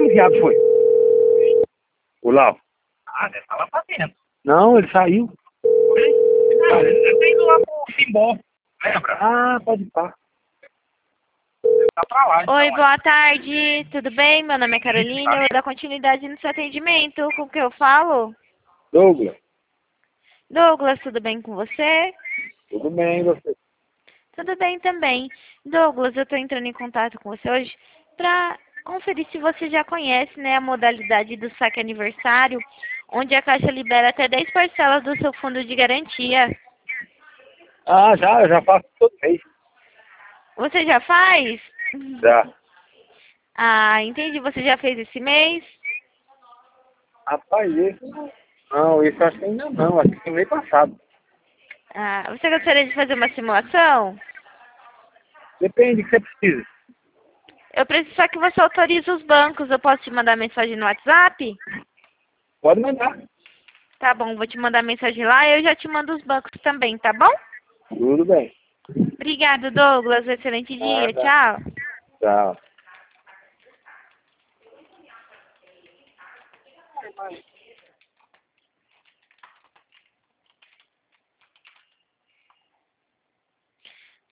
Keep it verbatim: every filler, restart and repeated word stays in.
viado foi? O Lau? Ah, deve estar lá pra dentro. Não, ele saiu. Não, ele tá indo lá pro Simbó. Lembra? Ah, pode ir pá. Tá pra lá. Oi, então, boa tarde. Tudo bem? Meu nome é Carolina. Eu vou dar continuidade no seu atendimento. Com o que eu falo? Douglas, Douglas, tudo bem com você? tudo bem, você? Tudo bem também. Douglas, eu estou entrando em contato com você hoje para conferir se você já conhece, né, a modalidade do saque aniversário, onde a Caixa libera até dez parcelas do seu fundo de garantia. Ah, já, eu já faço todo mês. Você já faz? Já. Ah, entendi. Você já fez esse mês? Rapaz, esse não. Não, esse eu acho que ainda não, acho que foi mês passado. Ah, você gostaria de fazer uma simulação? Depende do que você precisa. Eu preciso só que você autorize os bancos. Eu posso te mandar mensagem no WhatsApp? Pode mandar. Tá bom, vou te mandar mensagem lá e eu já te mando os bancos também, tá bom? Tudo bem. Obrigado, Douglas. Excelente dia. Nada. Tchau. Tchau.